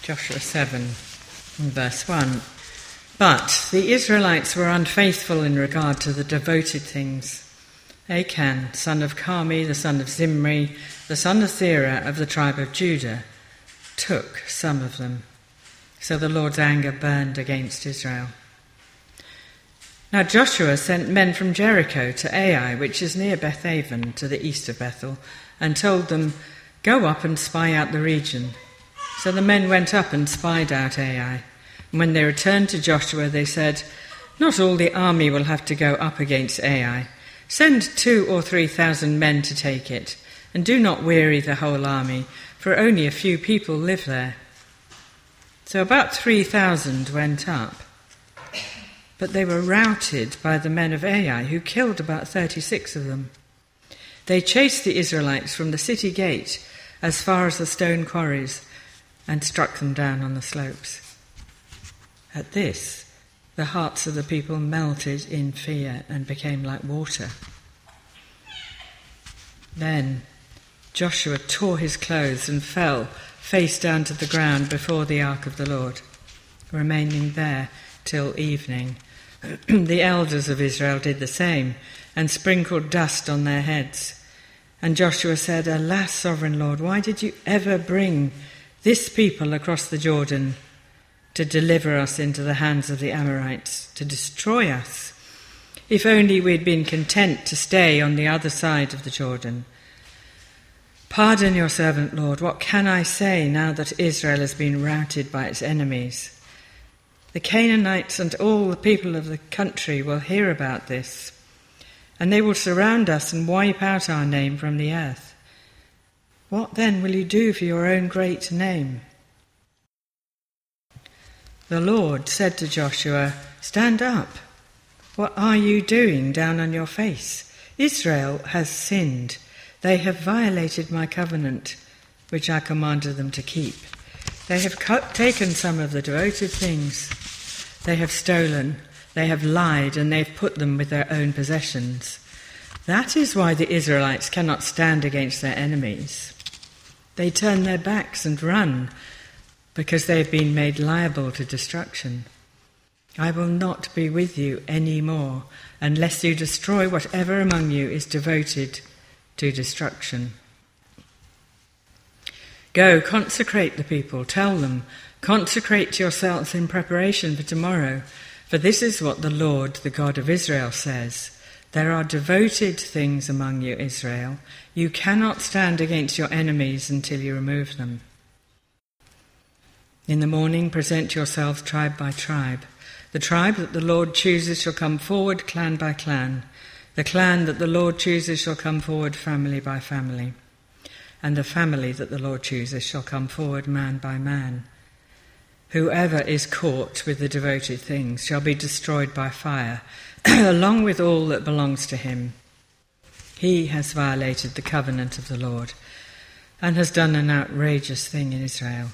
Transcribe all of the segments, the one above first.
Joshua 7 and verse 1. But the Israelites were unfaithful in regard to the devoted things. Achan, son of Carmi, the son of Zimri, the son of Zerah of the tribe of Judah, took some of them. So the Lord's anger burned against Israel. Now Joshua sent men from Jericho to Ai, which is near Bethaven, to the east of Bethel, and told them, "Go up and spy out the region." So the men went up and spied out Ai. And when they returned to Joshua, they said, "Not all the army will have to go up against Ai. Send 2,000 or 3,000 men to take it, and do not weary the whole army, for only a few people live there." So about 3,000 went up. But they were routed by the men of Ai, who killed about 36 of them. They chased the Israelites from the city gate as far as the stone quarries and struck them down on the slopes. At this, the hearts of the people melted in fear and became like water. Then Joshua tore his clothes and fell face down to the ground before the ark of the Lord, remaining there till evening. The elders of Israel did the same and sprinkled dust on their heads. And Joshua said, "Alas, sovereign Lord, why did you ever bring this people across the Jordan to deliver us into the hands of the Amorites, to destroy us? If only we'd been content to stay on the other side of the Jordan. Pardon your servant, Lord. What can I say now that Israel has been routed by its enemies? The Canaanites and all the people of the country will hear about this, and they will surround us and wipe out our name from the earth. What then will you do for your own great name?" The Lord said to Joshua, "Stand up. What are you doing down on your face? Israel has sinned. They have violated my covenant, which I commanded them to keep. They have taken some of the devoted things. They have stolen, they have lied, and they've put them with their own possessions. That is why the Israelites cannot stand against their enemies. They turn their backs and run, because they have been made liable to destruction. I will not be with you any more, unless you destroy whatever among you is devoted to destruction. Go, consecrate the people. Tell them, consecrate yourselves in preparation for tomorrow, for this is what the Lord, the God of Israel, says. There are devoted things among you, Israel. You cannot stand against your enemies until you remove them. In the morning present yourselves tribe by tribe. The tribe that the Lord chooses shall come forward clan by clan. The clan that the Lord chooses shall come forward family by family. And the family that the Lord chooses shall come forward man by man. Whoever is caught with the devoted things shall be destroyed by fire, along with all that belongs to him. He has violated the covenant of the Lord and has done an outrageous thing in Israel."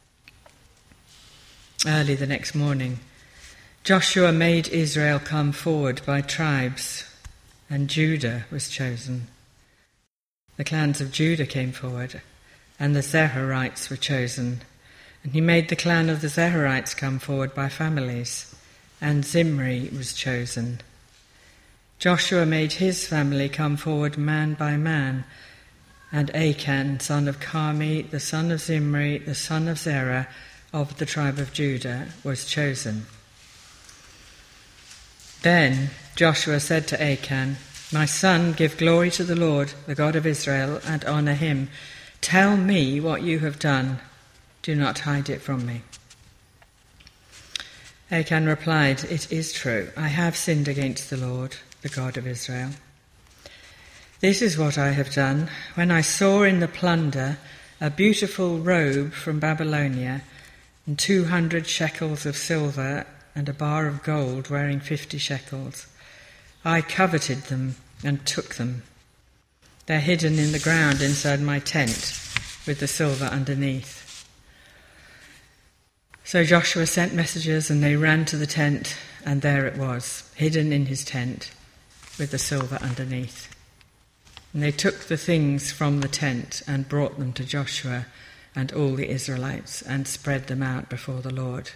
Early the next morning, Joshua made Israel come forward by tribes, and Judah was chosen. The clans of Judah came forward, and the Zerahrites were chosen. And he made the clan of the Zerahrites come forward by families, and Zimri was chosen. Joshua made his family come forward man by man, and Achan, son of Carmi, the son of Zimri, the son of Zerah, of the tribe of Judah, was chosen. Then Joshua said to Achan, "My son, give glory to the Lord, the God of Israel, and honour him. Tell me what you have done. Do not hide it from me." Achan replied, "It is true. I have sinned against the Lord, the God of Israel. This is what I have done. When I saw in the plunder a beautiful robe from Babylonia, and 200 shekels of silver, and a bar of gold weighing 50 shekels, I coveted them and took them. They're hidden in the ground inside my tent, with the silver underneath." So Joshua sent messengers, and they ran to the tent, and there it was, hidden in his tent, with the silver underneath. And they took the things from the tent and brought them to Joshua, and all the Israelites, and spread them out before the Lord.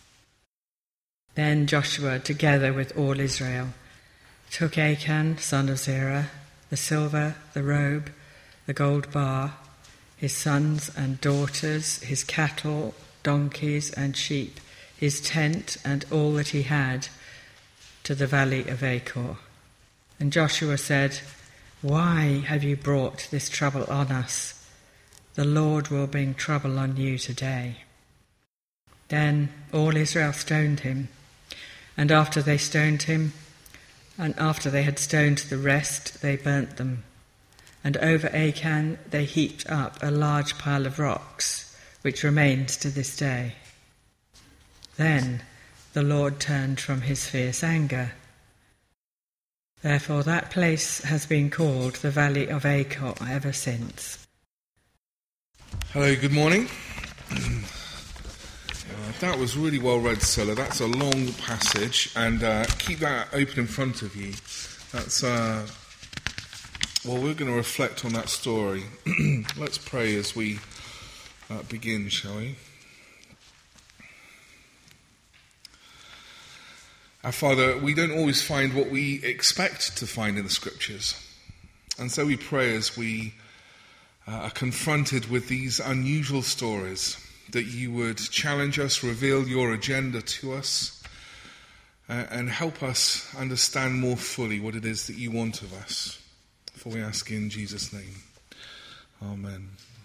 Then Joshua, together with all Israel, took Achan, son of Zerah, the silver, the robe, the gold bar, his sons and daughters, his cattle, donkeys and sheep, his tent and all that he had, to the valley of Achor. And Joshua said, "Why have you brought this trouble on us? The Lord will bring trouble on you today." Then all Israel stoned him, and after they stoned him, and after they had stoned the rest, they burnt them. And over Achan they heaped up a large pile of rocks, which remains to this day. Then the Lord turned from his fierce anger. Therefore that place has been called the Valley of Achor ever since. Hello, good morning. That was really well read, Sulla. That's a long passage, and keep that open in front of you. That's we're going to reflect on that story. Let's pray as we begin, shall we? Our Father, we don't always find what we expect to find in the Scriptures, and so we pray as we are confronted with these unusual stories, that you would challenge us, reveal your agenda to us, and help us understand more fully what it is that you want of us. For we ask in Jesus' name. Amen.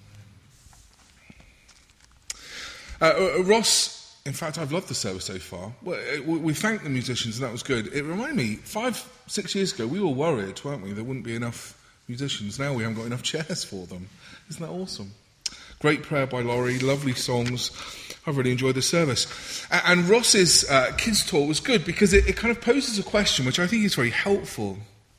Ross, in fact, I've loved the service so far. We thanked the musicians, and that was good. It reminded me, 5-6 years ago, we were worried, weren't we? There wouldn't be enough musicians. Now we haven't got enough chairs for them. Isn't that awesome? Great prayer by Laurie, lovely songs. I've really enjoyed the service. And Ross's kids' talk was good because it kind of poses a question which I think is very helpful.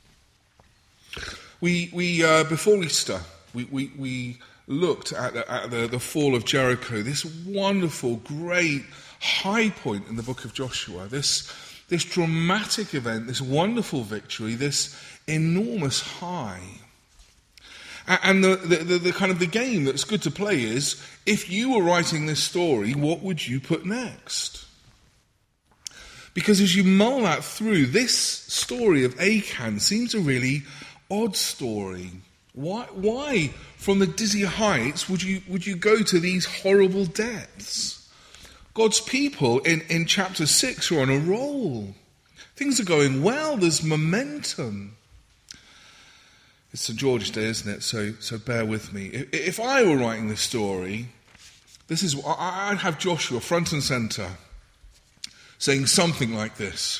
We before Easter, we looked at the fall of Jericho, this wonderful, great high point in the book of Joshua, this dramatic event, this wonderful victory, this enormous high. And the kind of the game that's good to play is, if you were writing this story, what would you put next? Because as you mull that through, this story of Achan seems a really odd story. Why from the dizzy heights would you go to these horrible depths? God's people in chapter 6 are on a roll. Things are going well, there's momentum. It's St. George's Day, isn't it? So bear with me. If I were writing this story, I'd have Joshua front and centre, saying something like this.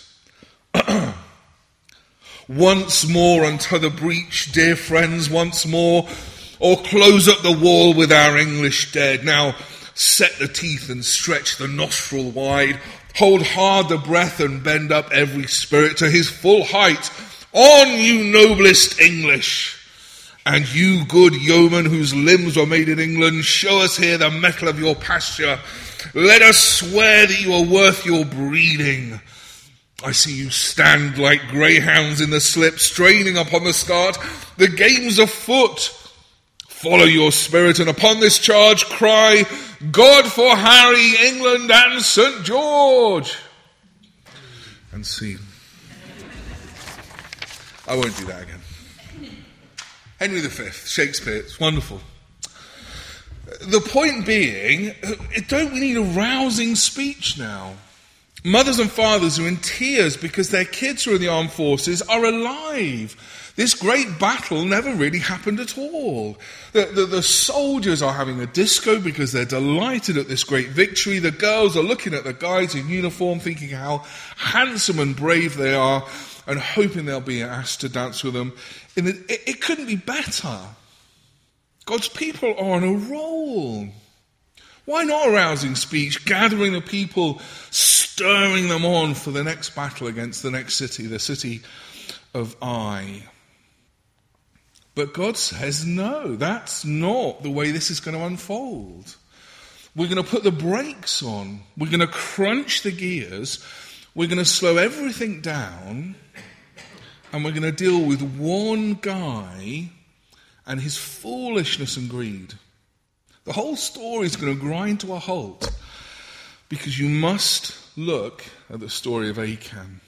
Once more unto the breach, dear friends, once more, or close up the wall with our English dead. Now set the teeth and stretch the nostril wide, hold hard the breath and bend up every spirit to his full height. On, you noblest English, and you good yeomen whose limbs were made in England, show us here the mettle of your pasture. Let us swear that you are worth your breeding. I see you stand like greyhounds in the slip, straining upon the start. The game's afoot. Follow your spirit, and upon this charge cry, God for Harry, England, and St. George. And see. I won't do that again. Henry V, Shakespeare, it's wonderful. The point being, don't we need a rousing speech now? Mothers and fathers who are in tears because their kids who are in the armed forces are alive. This great battle never really happened at all. The soldiers are having a disco because they're delighted at this great victory. The girls are looking at the guys in uniform thinking how handsome and brave they are, and hoping they'll be asked to dance with them. It couldn't be better. God's people are on a roll. Why not a rousing speech, gathering the people, stirring them on for the next battle against the next city, the city of Ai? But God says, no, that's not the way this is going to unfold. We're going to put the brakes on. We're going to crunch the gears. We're going to slow everything down. And we're going to deal with one guy and his foolishness and greed. The whole story is going to grind to a halt because you must look at the story of Achan.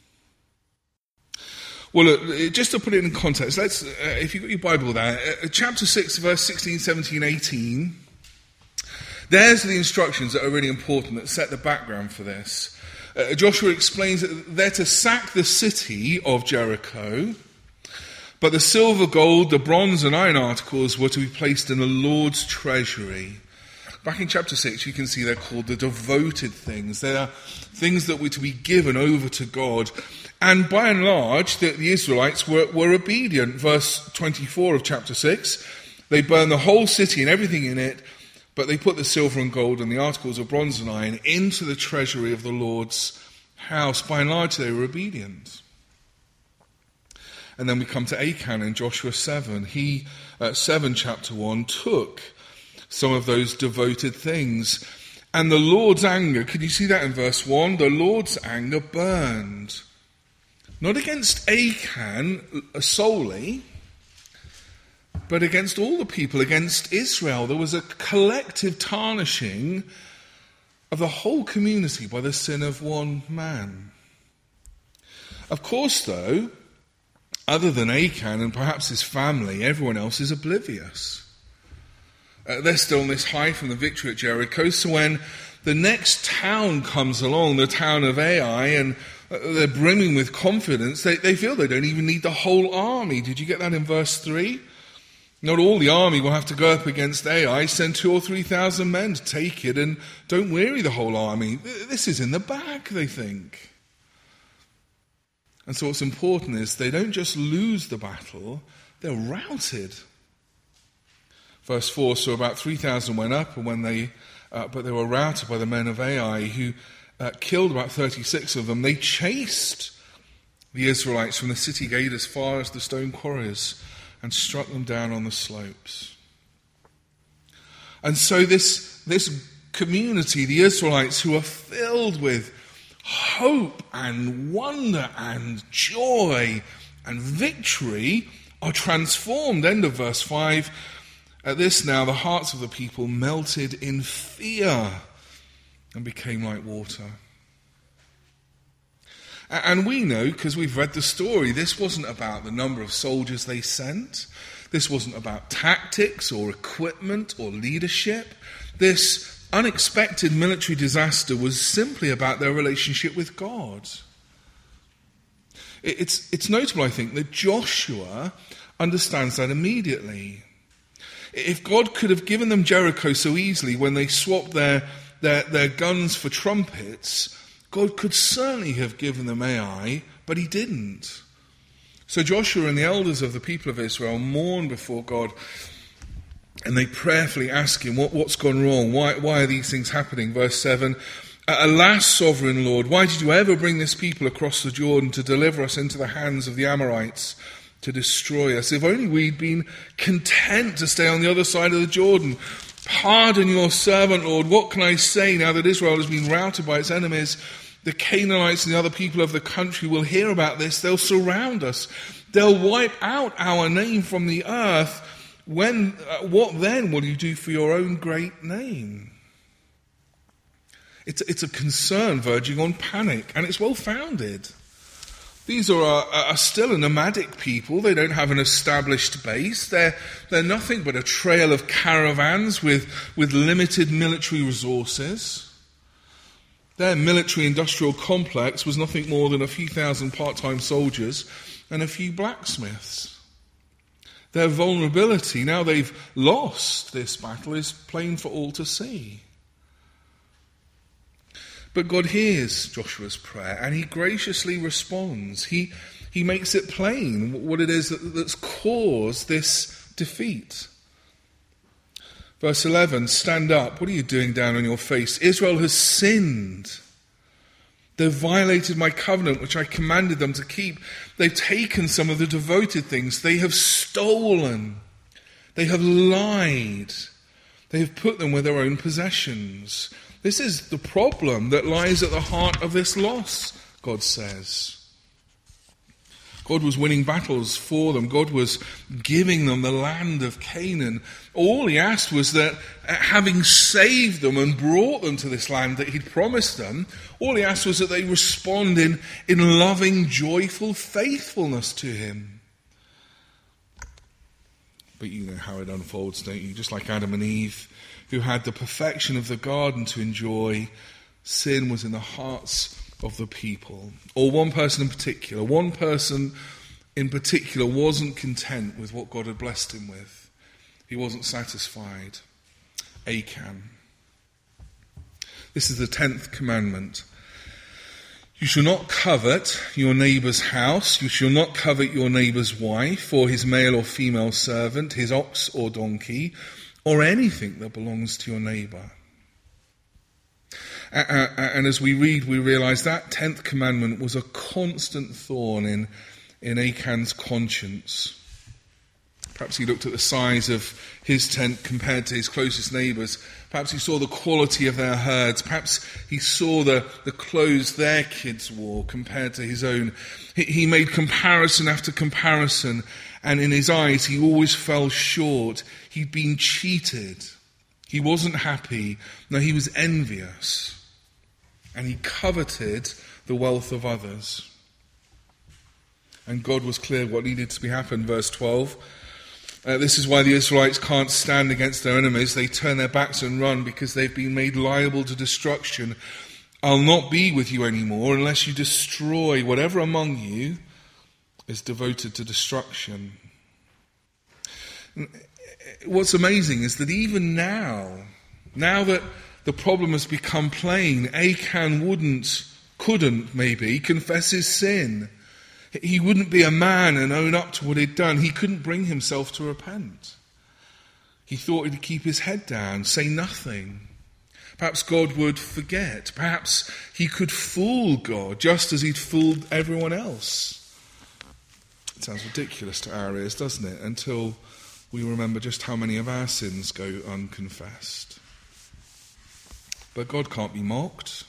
Well, look, just to put it in context, if you've got your Bible there, chapter 6, verse 16, 17, 18, there's the instructions that are really important, that set the background for this. Joshua explains that they're to sack the city of Jericho, but the silver, gold, the bronze and iron articles were to be placed in the Lord's treasury. Back in chapter 6, you can see they're called the devoted things. They are things that were to be given over to God. And by and large, the Israelites were obedient. Verse 24 of chapter 6, they burned the whole city and everything in it, but they put the silver and gold and the articles of bronze and iron into the treasury of the Lord's house. By and large, they were obedient. And then we come to Achan in Joshua 7. He, 7 chapter 1, took some of those devoted things. And the Lord's anger, can you see that in verse 1? The Lord's anger burned. Not against Achan solely, but against all the people, against Israel. There was a collective tarnishing of the whole community by the sin of one man. Of course, though, other than Achan and perhaps his family, everyone else is oblivious. They're still on this high from the victory at Jericho, so when the next town comes along, the town of Ai, and they're brimming with confidence, they feel they don't even need the whole army. Did you get that in verse 3? Not all the army will have to go up against Ai. Send 2,000 or 3,000 men to take it, and don't weary the whole army. This is in the back, they think. And so what's important is they don't just lose the battle, they're routed. Verse 4, so about 3,000 went up, and but they were routed by the men of Ai, who killed about 36 of them. They chased the Israelites from the city gate as far as the stone quarries and struck them down on the slopes. And so this community, the Israelites, who are filled with hope and wonder and joy and victory, are transformed. End of verse 5. At this now, the hearts of the people melted in fear and became like water. And we know, because we've read the story, this wasn't about the number of soldiers they sent. This wasn't about tactics or equipment or leadership. This unexpected military disaster was simply about their relationship with God. It's notable, I think, that Joshua understands that immediately. If God could have given them Jericho so easily when they swapped their guns for trumpets, God could certainly have given them Ai, but he didn't. So Joshua and the elders of the people of Israel mourn before God, and they prayerfully ask him, what's gone wrong? Why are these things happening? Verse 7, Alas, sovereign Lord, why did you ever bring this people across the Jordan to deliver us into the hands of the Amorites, to destroy us? If only we'd been content to stay on the other side of the Jordan. Pardon your servant, Lord. What can I say now that Israel has been routed by its enemies? The Canaanites and the other people of the country will hear about this. They'll surround us. They'll wipe out our name from the earth. What then will you do for your own great name? It's a concern verging on panic, and it's well founded. These are still a nomadic people. They don't have an established base. They're nothing but a trail of caravans with limited military resources. Their military-industrial complex was nothing more than a few thousand part-time soldiers and a few blacksmiths. Their vulnerability, now they've lost this battle, is plain for all to see. But God hears Joshua's prayer, and he graciously responds. He makes it plain what it is that's caused this defeat. Verse 11, stand up. What are you doing down on your face? Israel has sinned. They've violated my covenant, which I commanded them to keep. They've taken some of the devoted things. They have stolen. They have lied. They have put them with their own possessions. This is the problem that lies at the heart of this loss, God says. God was winning battles for them. God was giving them the land of Canaan. All he asked was that, having saved them and brought them to this land that he'd promised them, all he asked was that they respond in loving, joyful faithfulness to him. But you know how it unfolds, don't you? Just like Adam and Eve, who had the perfection of the garden to enjoy, sin was in the hearts of the people. Or one person in particular wasn't content with what God had blessed him with. He wasn't satisfied. Achan. This is the 10th commandment. You shall not covet your neighbour's house. You shall not covet your neighbour's wife, or his male or female servant, his ox or donkey, or anything that belongs to your neighbour. And as we read, we realise that 10th commandment was a constant thorn in Achan's conscience. Perhaps he looked at the size of his tent compared to his closest neighbours. Perhaps he saw the quality of their herds. Perhaps he saw the clothes their kids wore compared to his own. He made comparison after comparison, and in his eyes he always fell short. He'd been cheated. He wasn't happy. No, he was envious. And he coveted the wealth of others. And God was clear what needed to happen. Verse 12. This is why the Israelites can't stand against their enemies. They turn their backs and run because they've been made liable to destruction. I'll not be with you anymore unless you destroy whatever among you is devoted to destruction. What's amazing is that even now that the problem has become plain, Achan couldn't maybe confess his sin. He wouldn't be a man and own up to what he'd done. He couldn't bring himself to repent. He thought he'd keep his head down, say nothing. Perhaps God would forget. Perhaps he could fool God just as he'd fooled everyone else. It sounds ridiculous to our ears, doesn't it? Until we remember just how many of our sins go unconfessed. But God can't be mocked.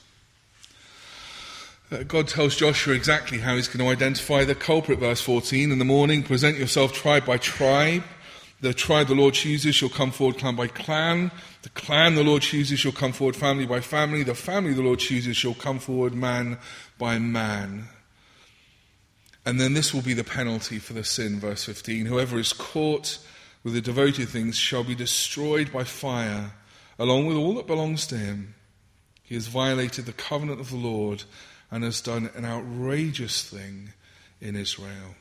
God tells Joshua exactly how he's going to identify the culprit. Verse 14, in the morning, present yourself tribe by tribe. The tribe the Lord chooses shall come forward clan by clan. The clan the Lord chooses shall come forward family by family. The family the Lord chooses shall come forward man by man. And then this will be the penalty for the sin, verse 15. Whoever is caught with the devoted things shall be destroyed by fire, along with all that belongs to him. He has violated the covenant of the Lord and has done an outrageous thing in Israel.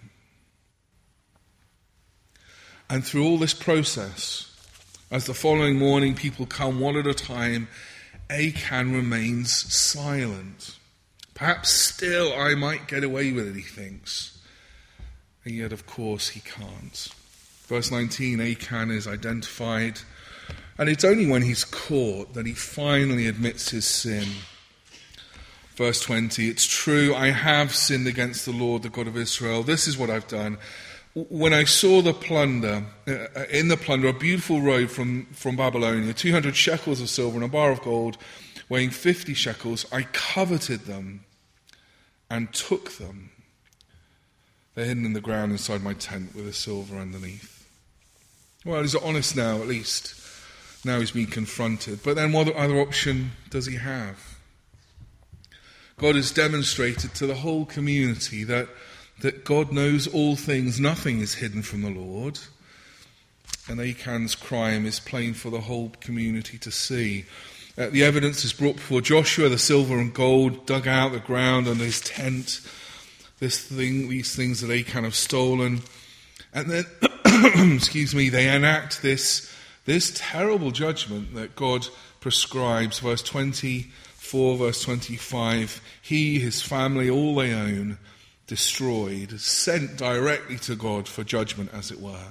And through all this process, as the following morning people come one at a time, Achan remains silent. Perhaps still I might get away with it, he thinks. And yet, of course, he can't. Verse 19, Achan is identified, and it's only when he's caught that he finally admits his sin. Verse 20, it's true, I have sinned against the Lord, the God of Israel. This is what I've done. When I saw the plunder, a beautiful robe from Babylonia, 200 shekels of silver and a bar of gold, weighing 50 shekels, I coveted them and took them. They're hidden in the ground inside my tent with the silver underneath. Well, he's honest now, at least. Now he's been confronted. But then what other option does he have? God has demonstrated to the whole community that God knows all things. Nothing is hidden from the Lord. And Achan's crime is plain for the whole community to see. The evidence is brought before Joshua, the silver and gold dug out of the ground under his tent. These things that Achan have stolen. And then, they enact this terrible judgment that God prescribes. Verse 24, verse 25, he, his family, all they own, destroyed, sent directly to God for judgment, as it were.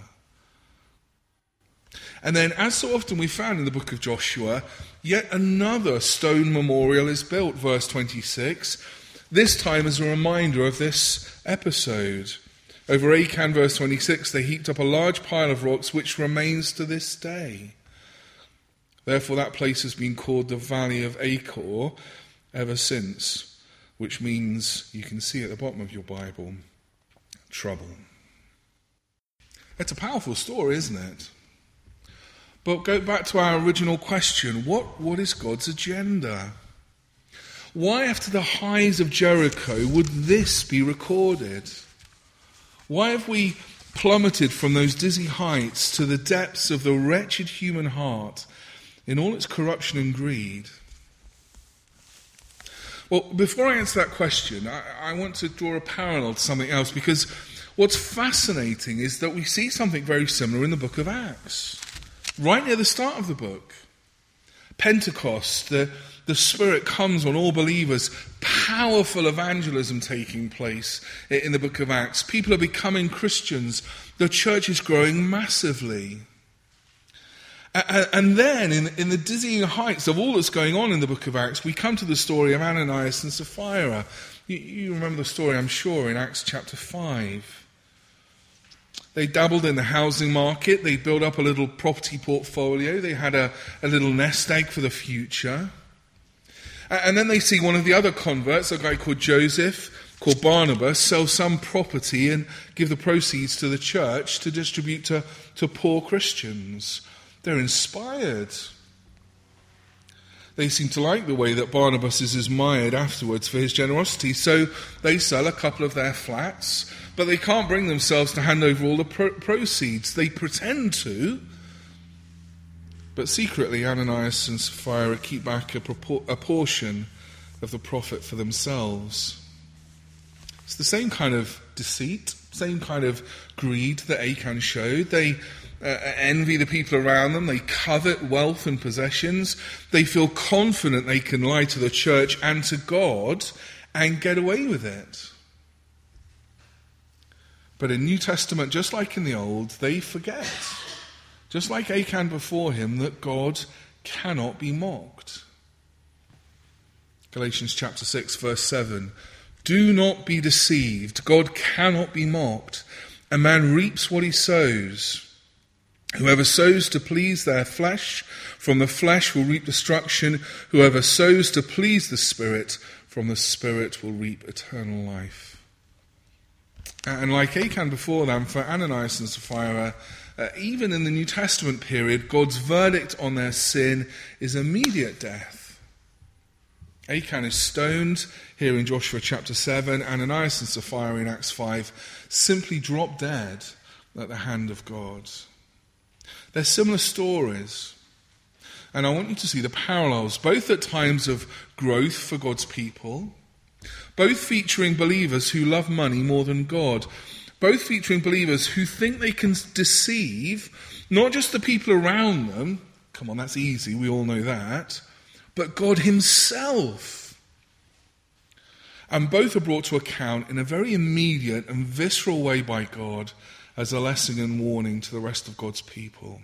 And then, as so often we found in the book of Joshua, yet another stone memorial is built, verse 26, this time as a reminder of this episode. Over Achan, verse 26, they heaped up a large pile of rocks which remains to this day. Therefore that place has been called the Valley of Achor ever since, which means, you can see at the bottom of your Bible, trouble. It's a powerful story, isn't it? But go back to our original question. What is God's agenda? Why, after the highs of Jericho, would this be recorded? Why have we plummeted from those dizzy heights to the depths of the wretched human heart in all its corruption and greed? Well, before I answer that question, I want to draw a parallel to something else, because what's fascinating is that we see something very similar in the book of Acts. Right near the start of the book, Pentecost, the Spirit comes on all believers, powerful evangelism taking place in the book of Acts. People are becoming Christians. The church is growing massively. And then, in the dizzying heights of all that's going on in the book of Acts, we come to the story of Ananias and Sapphira. You remember the story, I'm sure, in Acts chapter 5. They dabbled in the housing market. They built up a little property portfolio. They had a little nest egg for the future. And then they see one of the other converts, a guy called Joseph, called Barnabas, sell some property and give the proceeds to the church to distribute to poor Christians. They're inspired. They seem to like the way that Barnabas is admired afterwards for his generosity, so they sell a couple of their flats, but they can't bring themselves to hand over all the proceeds. They pretend to, but secretly Ananias and Sapphira keep back a portion of the profit for themselves. It's the same kind of deceit, same kind of greed that Achan showed. They envy the people around them. They covet wealth and possessions. They feel confident they can lie to the church and to God and get away with it. But in New Testament, just like in the Old, they forget, just like Achan before him, that God cannot be mocked. Galatians chapter 6, verse 7. Do not be deceived. God cannot be mocked. A man reaps what he sows. Whoever sows to please their flesh, from the flesh will reap destruction. Whoever sows to please the Spirit, from the Spirit will reap eternal life. And like Achan before them, for Ananias and Sapphira, even in the New Testament period, God's verdict on their sin is immediate death. Achan is stoned here in Joshua chapter 7. Ananias and Sapphira in Acts 5 simply drop dead at the hand of God. They're similar stories. And I want you to see the parallels, both at times of growth for God's people, both featuring believers who love money more than God, both featuring believers who think they can deceive not just the people around them, come on, that's easy, we all know that, but God himself. And both are brought to account in a very immediate and visceral way by God as a lesson and warning to the rest of God's people.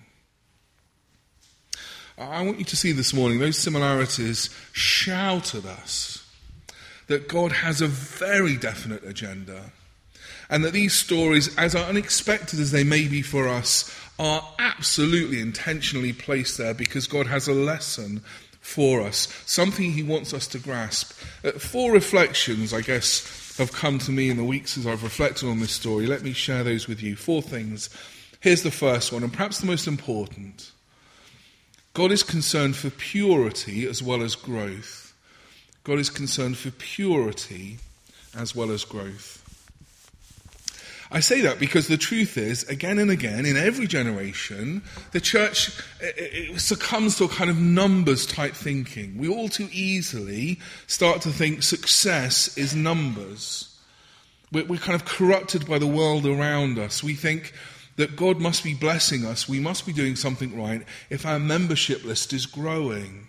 I want you to see this morning, those similarities shout at us that God has a very definite agenda, and that these stories, as unexpected as they may be for us, are absolutely intentionally placed there because God has a lesson for us, something he wants us to grasp. 4 reflections, I guess, have come to me in the weeks as I've reflected on this story. Let me share those with you. 4 things. Here's the first one, and perhaps the most important. God is concerned for purity as well as growth. God is concerned for purity as well as growth. I say that because the truth is, again and again, in every generation, the church it succumbs to a kind of numbers type thinking. We all too easily start to think success is numbers. We're kind of corrupted by the world around us. We think that God must be blessing us, we must be doing something right if our membership list is growing.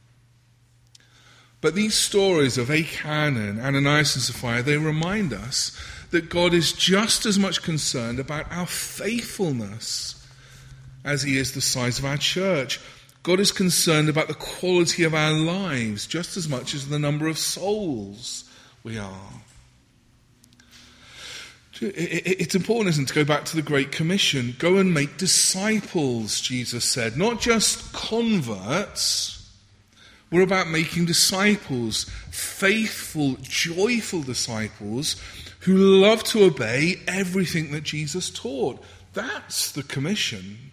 But these stories of Achan and Ananias and Sapphira, they remind us that God is just as much concerned about our faithfulness as he is the size of our church. God is concerned about the quality of our lives just as much as the number of souls we are. It's important, isn't it, to go back to the Great Commission. Go and make disciples, Jesus said. Not just converts. We're about making disciples, faithful, joyful disciples who love to obey everything that Jesus taught. That's the commission.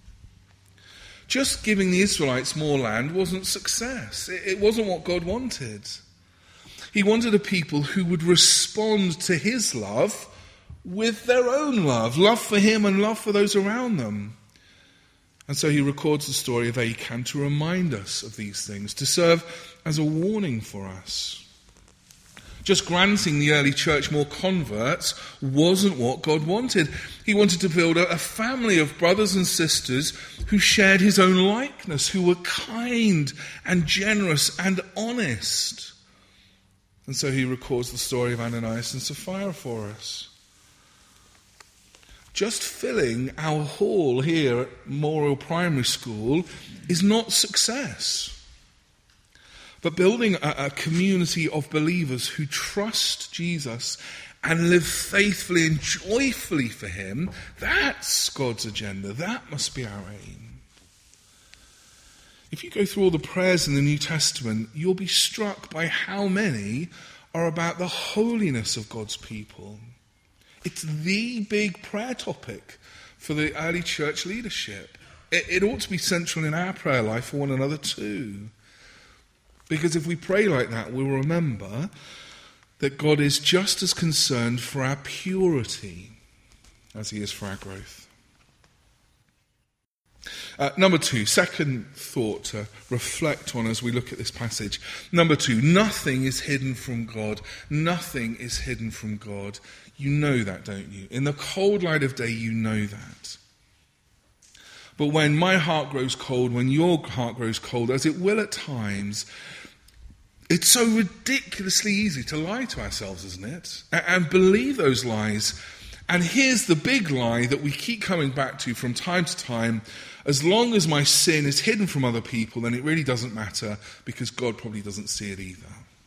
Just giving the Israelites more land wasn't success. It wasn't what God wanted. He wanted a people who would respond to his love with their own love for him and love for those around them. And so he records the story of Achan to remind us of these things, to serve as a warning for us. Just granting the early church more converts wasn't what God wanted. He wanted to build a family of brothers and sisters who shared his own likeness, who were kind and generous and honest. And so he records the story of Ananias and Sapphira for us. Just filling our hall here at Memorial Primary School is not success. But building a community of believers who trust Jesus and live faithfully and joyfully for him, that's God's agenda. That must be our aim. If you go through all the prayers in the New Testament, you'll be struck by how many are about the holiness of God's people. It's the big prayer topic for the early church leadership. It ought to be central in our prayer life for one another too. Because if we pray like that, we'll remember that God is just as concerned for our purity as he is for our growth. Number 2, second thought to reflect on as we look at this passage. Number 2, nothing is hidden from God. Nothing is hidden from God. You know that, don't you? In the cold light of day, you know that. But when my heart grows cold, when your heart grows cold, as it will at times, it's so ridiculously easy to lie to ourselves, isn't it? And believe those lies. And here's the big lie that we keep coming back to from time to time. As long as my sin is hidden from other people, then it really doesn't matter because God probably doesn't see it either.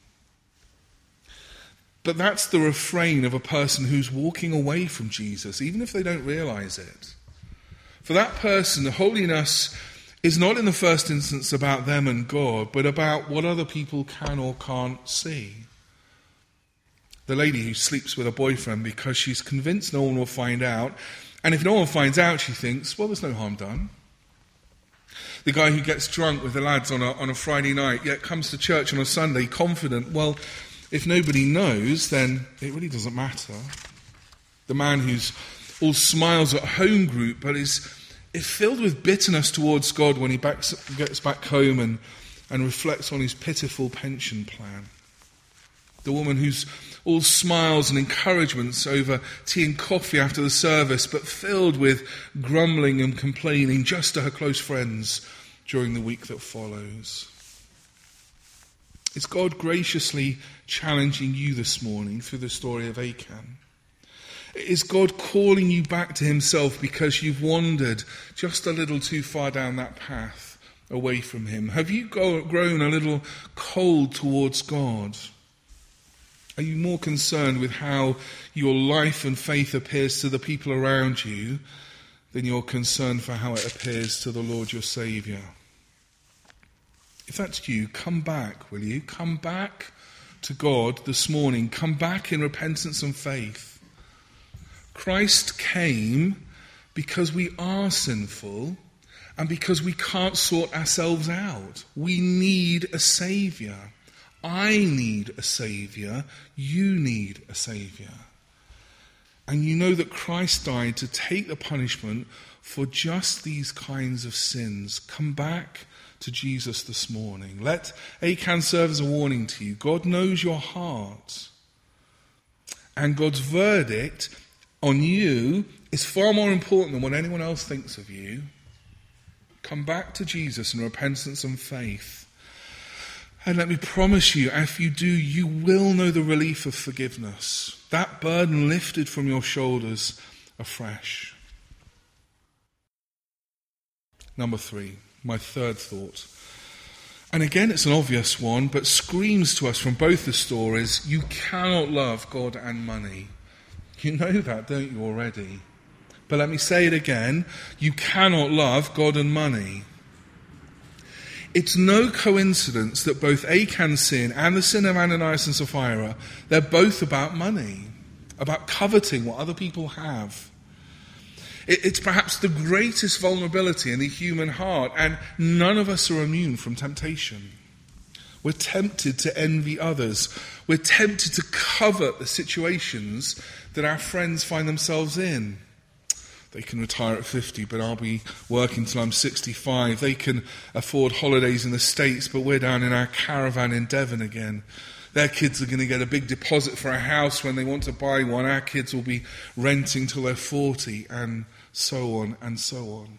But that's the refrain of a person who's walking away from Jesus, even if they don't realize it. For that person, holiness is not in the first instance about them and God, but about what other people can or can't see. The lady who sleeps with a boyfriend because she's convinced no one will find out, and if no one finds out, she thinks, well, there's no harm done. The guy who gets drunk with the lads on a Friday night, yet comes to church on a Sunday confident, well, if nobody knows, then it really doesn't matter. The man who's all smiles at home group, but is filled with bitterness towards God when he gets back home and reflects on his pitiful pension plan. The woman who's all smiles and encouragements over tea and coffee after the service, but filled with grumbling and complaining just to her close friends during the week that follows. Is God graciously challenging you this morning through the story of Achan? Is God calling you back to himself because you've wandered just a little too far down that path away from him? Have you grown a little cold towards God? Are you more concerned with how your life and faith appears to the people around you than you're concerned for how it appears to the Lord your Saviour? If that's you, come back, will you? Come back to God this morning. Come back in repentance and faith. Christ came because we are sinful and because we can't sort ourselves out. We need a Saviour. I need a Saviour. You need a Saviour. And you know that Christ died to take the punishment for just these kinds of sins. Come back to Jesus this morning. Let Achan serve as a warning to you. God knows your heart. And God's verdict on you is far more important than what anyone else thinks of you. Come back to Jesus in repentance and faith. And let me promise you, if you do, you will know the relief of forgiveness. That burden lifted from your shoulders afresh. Number 3, my third thought. And again, it's an obvious one, but screams to us from both the stories, you cannot love God and money. You know that, don't you, already? But let me say it again, you cannot love God and money. it's no coincidence that both Achan's sin and the sin of Ananias and Sapphira, they're both about money, about coveting what other people have. It's perhaps the greatest vulnerability in the human heart, and none of us are immune from temptation. We're tempted to envy others. We're tempted to covet the situations that our friends find themselves in. They can retire at 50, but I'll be working till I'm 65. They can afford holidays in the States, but we're down in our caravan in Devon again. Their kids are going to get a big deposit for a house when they want to buy one. Our kids will be renting till they're 40, and so on and so on.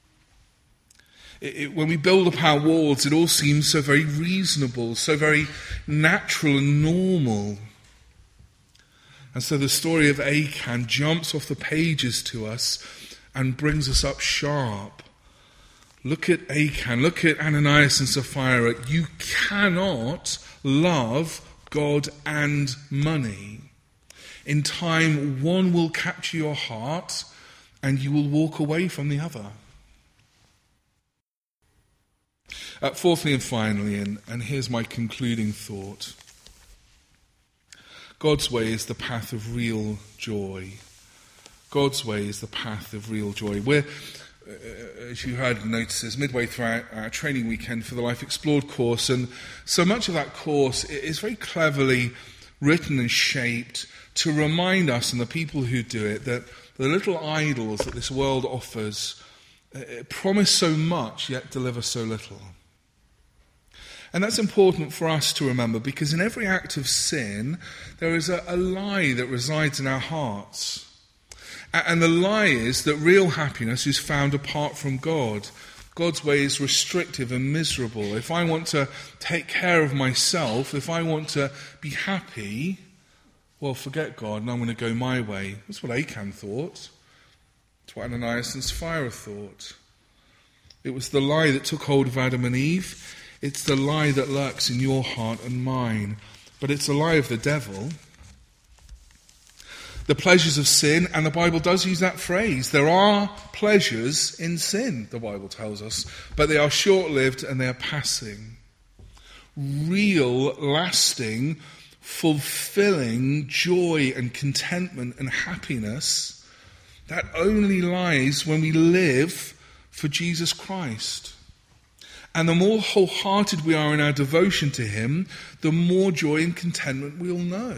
When we build up our walls, it all seems so very reasonable, so very natural and normal. And so the story of Achan jumps off the pages to us and brings us up sharp. Look at Achan, look at Ananias and Sapphira. You cannot love God and money. In time, one will capture your heart and you will walk away from the other. Fourthly and finally, and here's my concluding thought. God's way is the path of real joy. God's way is the path of real joy. We're, as you heard notices, midway through our training weekend for the Life Explored course, and so much of that course is very cleverly written and shaped to remind us and the people who do it that the little idols that this world offers promise so much yet deliver so little. And that's important for us to remember, because in every act of sin, there is a lie that resides in our hearts. And the lie is that real happiness is found apart from God. God's way is restrictive and miserable. If I want to take care of myself, if I want to be happy, well, forget God and I'm going to go my way. That's what Achan thought. That's what Ananias and Sapphira thought. It was the lie that took hold of Adam and Eve. It's the lie that lurks in your heart and mine. But it's a lie of the devil. The pleasures of sin, and the Bible does use that phrase. There are pleasures in sin, the Bible tells us, but they are short-lived and they are passing. Real, lasting, fulfilling joy and contentment and happiness, that only lies when we live for Jesus Christ. And the more wholehearted we are in our devotion to him, the more joy and contentment we'll know.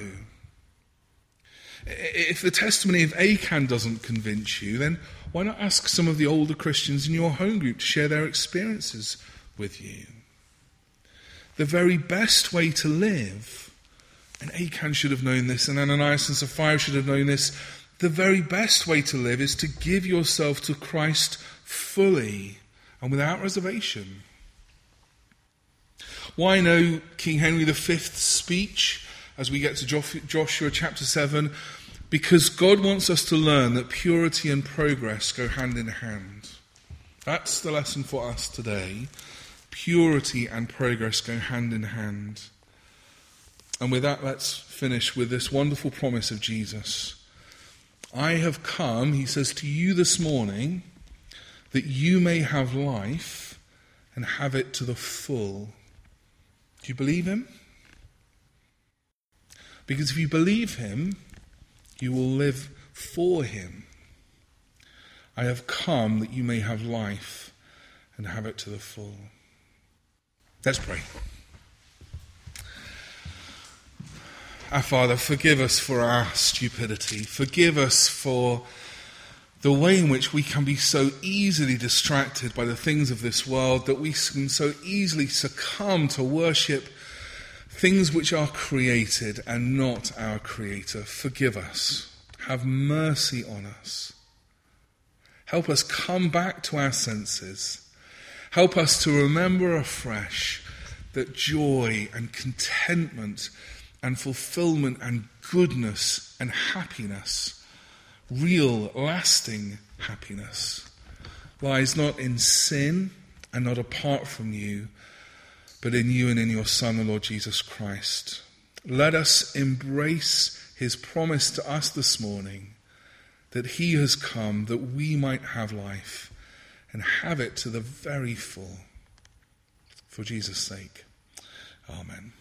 If the testimony of Achan doesn't convince you, then why not ask some of the older Christians in your home group to share their experiences with you? The very best way to live, and Achan should have known this, and Ananias and Sapphira should have known this, the very best way to live is to give yourself to Christ fully and without reservation. Why know King Henry V's speech as we get to Joshua chapter 7? Because God wants us to learn that purity and progress go hand in hand. That's the lesson for us today. Purity and progress go hand in hand. And with that, let's finish with this wonderful promise of Jesus. I have come, he says, to you this morning, that you may have life and have it to the full. Do you believe him? Because if you believe him, you will live for him. I have come that you may have life and have it to the full. Let's pray. Our Father, forgive us for our stupidity. Forgive us for the way in which we can be so easily distracted by the things of this world, that we can so easily succumb to worship things which are created and not our Creator. Forgive us. Have mercy on us. Help us come back to our senses. Help us to remember afresh that joy and contentment and fulfillment and goodness and happiness, real, lasting happiness, lies not in sin and not apart from you, but in you and in your Son, the Lord Jesus Christ. Let us embrace his promise to us this morning that he has come that we might have life and have it to the very full. for Jesus' sake. Amen.